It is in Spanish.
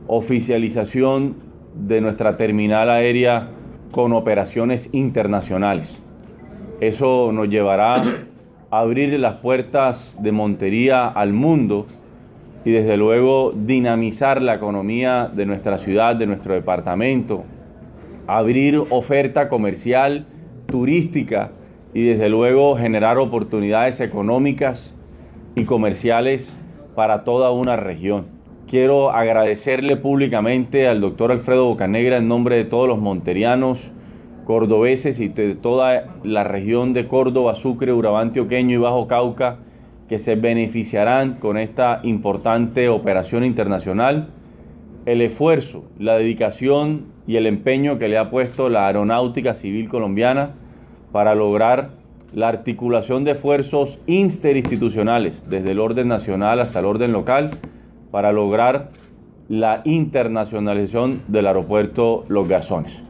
oficialización de nuestra terminal aérea con operaciones internacionales. Eso nos llevará a abrir las puertas de Montería al mundo y desde luego dinamizar la economía de nuestra ciudad, de nuestro departamento, abrir oferta comercial, turística y desde luego generar oportunidades económicas y comerciales para toda una región. Quiero agradecerle públicamente al doctor Alfredo Bocanegra en nombre de todos los monterianos, cordobeses y de toda la región de Córdoba, Sucre, Urabá Antioqueño y Bajo Cauca, que se beneficiarán con esta importante operación internacional, el esfuerzo, la dedicación y el empeño que le ha puesto la Aeronáutica Civil colombiana para lograr la articulación de esfuerzos interinstitucionales, desde el orden nacional hasta el orden local, para lograr la internacionalización del aeropuerto Los Garzones.